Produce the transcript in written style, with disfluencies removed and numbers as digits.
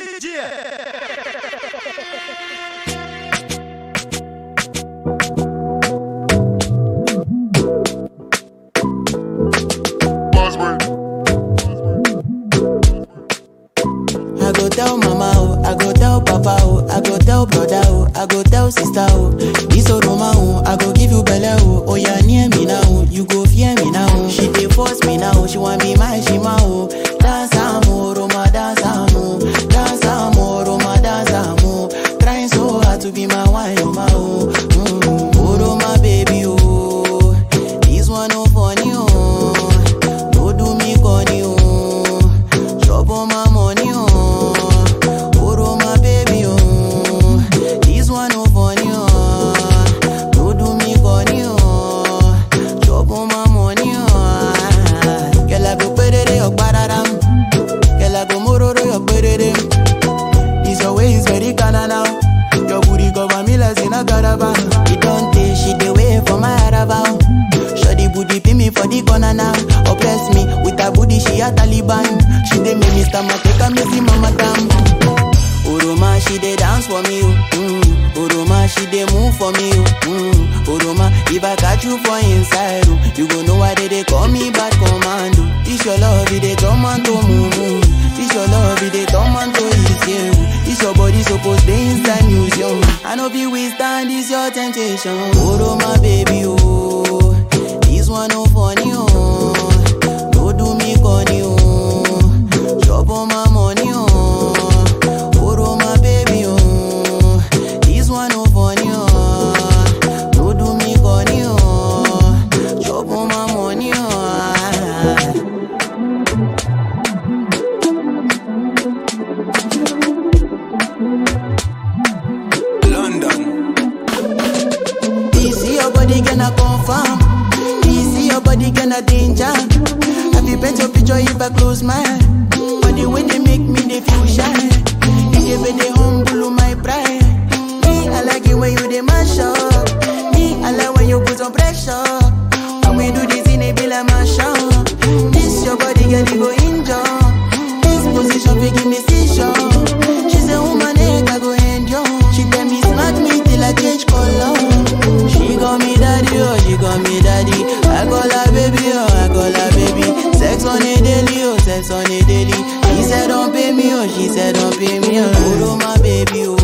I go tell mama, oh, I go tell papa, oh, I go tell brother, oh, I go tell sister, oh. This Oroma, oh, I go give you belle, oh yeah, near me now, oh, you go fear me now. She dey force me now, she want be my shima, oh. Dance amo, Roma, dance amo, dance amo, Roma, dance amo. Trying so hard to be my wine, Roma, oh. Oroma, baby, oh. This one no funny, oh. No do me corny, oh. Trouble my money, oh. It don't take, she dey wait for my arrival. Shawty booty pin me for the corner now. Oppress me with her booty, she a Taliban. She dey make me stomach take a messy mama damn. Oroma, she dey dance for me, Oroma, she dey move for me, Oroma, if I catch you for inside, you go know why they call me bad commando. This your love, it dey turn man to mumu. This your love, it dey turn man to easy. This your body supposed to inside museum. I know be withstand this your temptation. Oroma, baby, oh. This one no funny, oh. No do me corny, oh. Chop on my money, oh. Oroma, baby, oh. This one no funny, oh. No do me corny, oh. Chop on my money, oh. Gonna confirm. Easy, your body gonna danger. Have you paint your picture if I close my eye? But the way they make me, they feel shy. If you they humble my pride. Me, I like it when you they mash up. Me, I like when you put on pressure. When we do this in a be like mash up. This your body, girl, you go injure. This position, we give me seizure. She's a woman, I go endure. She tell me smack me till I change color. She call me daddy, oh, she call me daddy. I call her baby, oh, I call her baby. Sex on a daily, oh, sex on a daily. He said don't pay me, oh, she said don't pay me, oh. Oroma, baby, oh.